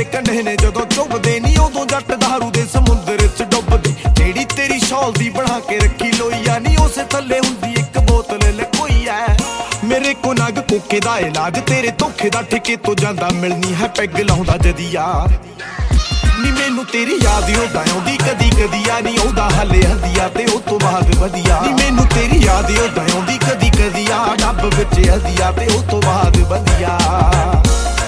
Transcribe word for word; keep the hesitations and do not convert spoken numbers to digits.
ਕੰਢੇ ਨੇ ਜਦੋਂ ਚੁੱਭਦੇ ਨੀ ਉਦੋਂ ਜੱਟ ਦਾਰੂ ਦੇ ਸਮੁੰਦਰ ਚ ਡੁੱਬਦੇ। ਜਿਹੜੀ ਤੇਰੀ ਸ਼ੌਲ ਦੀ ਬਣਾ ਕੇ ਰੱਖੀ ਲੋਈਆ ਨੀ ਉਸੇ ਥੱਲੇ ਹੁੰਦੀ ਇੱਕ ਬੋਤਲ ਲਕੋਈ ਐ। ਮੇਰੇ ਕੋ ਨਗ ਕੋਕੇ ਦਾ ਇਲਾਜ ਤੇਰੇ ਧੋਖੇ ਦਾ ਠੇਕੇ ਤੋਂ ਜਾਂਦਾ ਮਿਲਣੀ ਹੈ ਪੈਗ ਲਾਉਂਦਾ ਜਦੀਆ ਨੀ। ਮੈਨੂੰ ਤੇਰੀ ਯਾਦ ਉਦਾਂ ਆਉਂਦੀ ਕਦੀ ਕਦੀ ਆ ਨੀ ਆਉਂਦਾ ਹਲੇ ਹਦੀਆ ਤੇ ਉਹ ਤੋਂ ਬਾਅਦ ਵਧੀਆ ਨੀ। ਮੈਨੂੰ ਤੇਰੀ ਯਾਦ ਉਦਾਂ ਆਉਂਦੀ ਕਦੀ ਕਦੀ ਆ ਡੱਬ ਵਿੱਚ ਹਦੀਆ ਤੇ ਉਹ ਤੋਂ ਬਾਅਦ ਵਧੀਆ।